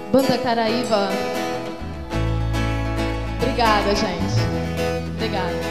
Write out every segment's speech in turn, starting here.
Banda Caraíba. Obrigada, gente. Obrigada.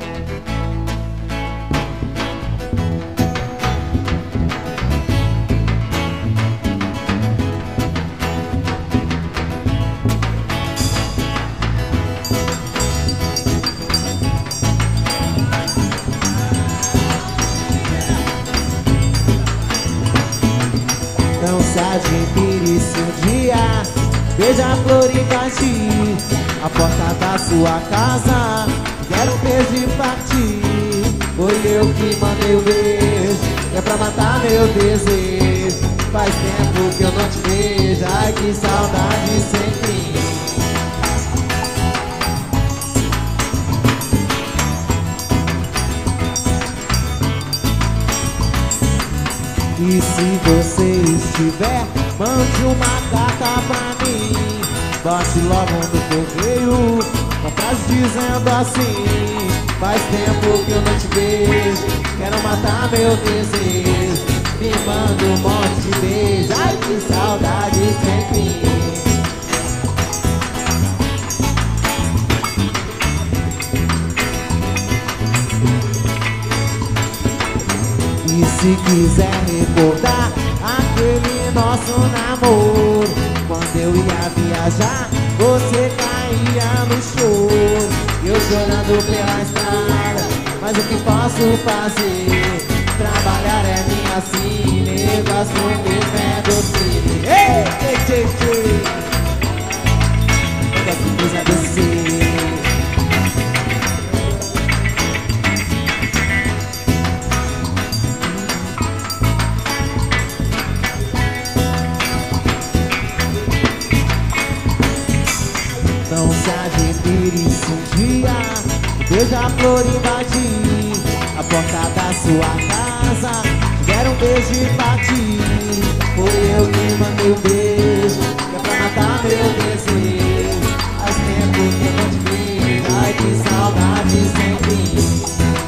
Não se admire se um dia beija-flor invadir a porta da sua casa. Quero um beijo e partir. Foi eu que mandei o beijo, é pra matar meu desejo. Faz tempo que eu não te vejo, ai que saudade sem fim. E se você estiver, mande uma carta pra mim. Bote logo no correio uma frase dizendo assim: faz tempo que eu não te vejo, quero matar meu desejo. Me manda um monte de beijo, ai que saudade sem fim. E se quiser recordar aquele nosso namoro, quando eu ia viajar, você caía no choro. Eu chorando pela estrada, mas o que posso fazer? Trabalhar é minha sina, negócio mesmo é doce. Ei, ei, ei, ei, negócio mesmo é doce. Não se admire se um dia beija-flor invadir a porta da sua casa. Quero um beijo e partir. Foi eu que mandei um beijo, que é pra matar meu desejo. Faz tempo que eu não te vejo, ai que saudade sem fim.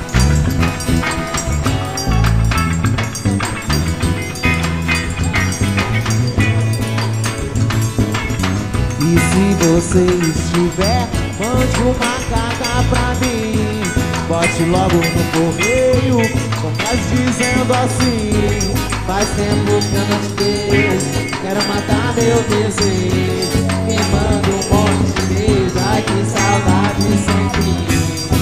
E se você estiver, mande uma carta pra mim. Bote logo no correio com frase dizendo assim: faz tempo que eu não te vejo, quero matar meu desejo. Me manda um monte de beijo, ai que saudade sem fim.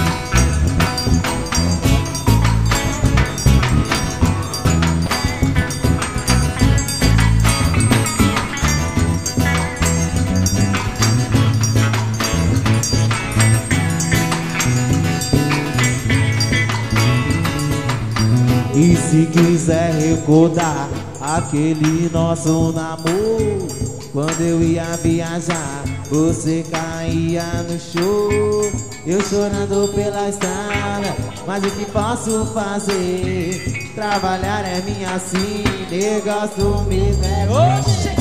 E se quiser recordar aquele nosso namoro, quando eu ia viajar, você caía no choro. Eu chorando pela estrada, mas o que posso fazer? Trabalhar é minha sim, negócio mesmo é oxê.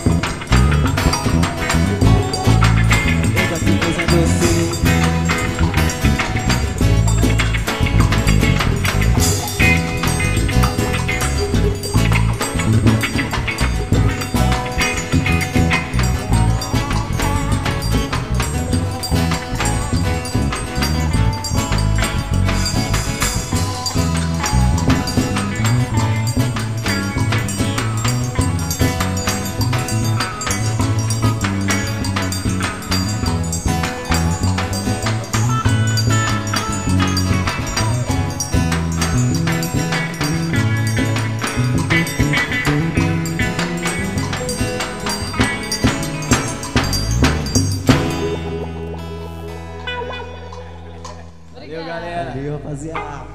Negócio mesmo é você. Valeu, galera. Valeu, rapaziada.